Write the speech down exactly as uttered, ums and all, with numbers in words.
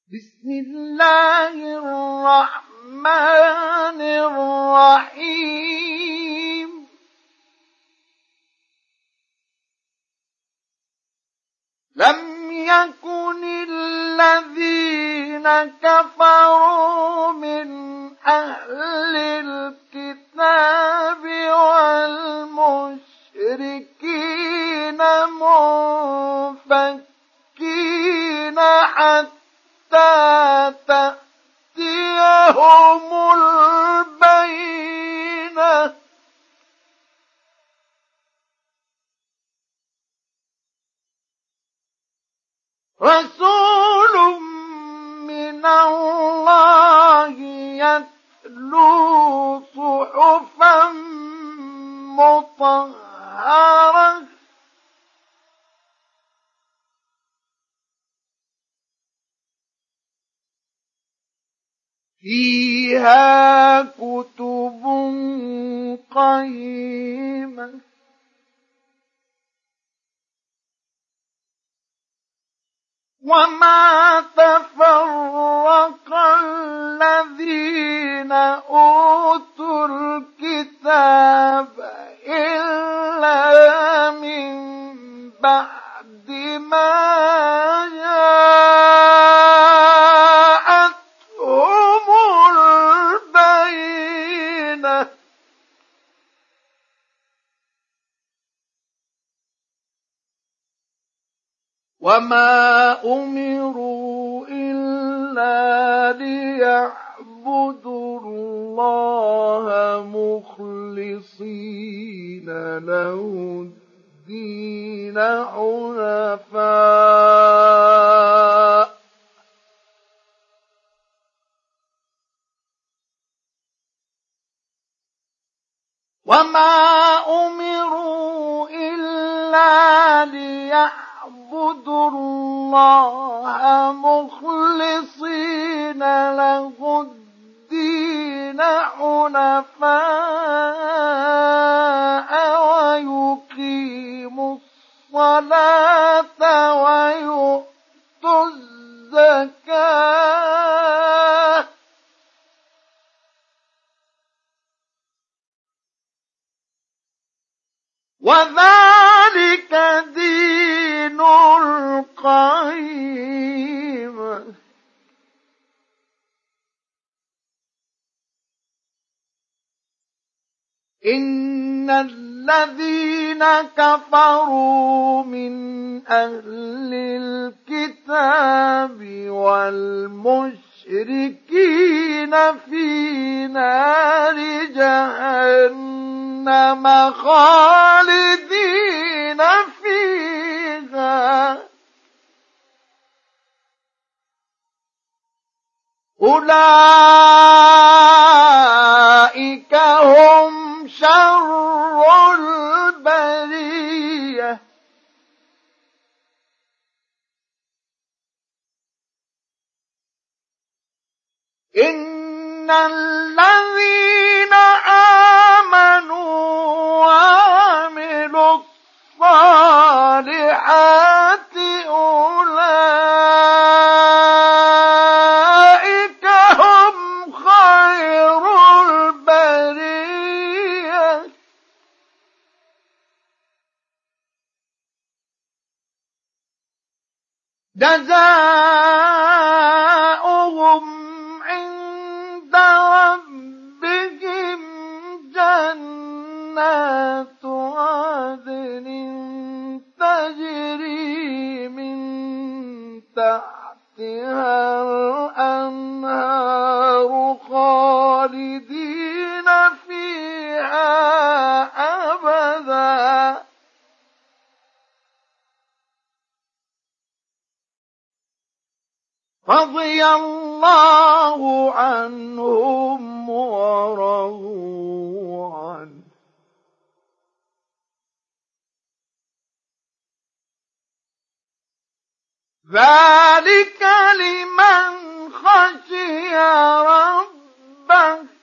بسم الله الرحمن الرحيم لم يكن الذين كفروا من أهل الكتاب والمشركين منفكين حتى تأتيهم البينة رسول من الله يتلو صحفا مطهرة فيها كتب قيمة وما تفرق الذين أوتوا الكتاب إلا من بعد ما جاءتهم البينة وما أمروا إلا ليعبدوا الله مخلصين له الدين حنفاء وما أمروا إلا ليعبدوا الله مخلصين له الدين حنفاء ويقيموا الصلاة ويؤتوا الزكاة وذلك دين القيم إن الذين كفروا من أهل الكتاب والمشركين في نار جهنم خالدين فيها أولئك هم شر البرية إن الذين آمنوا وعملوا الصالحات أولئك هم خير البرية جزاؤهم عند ربهم جنات عدن تجري من تحتها الأنهار خالدين فيها أبدا رضي الله عنهم ورضوا عنه ذلك لمن خشي ربه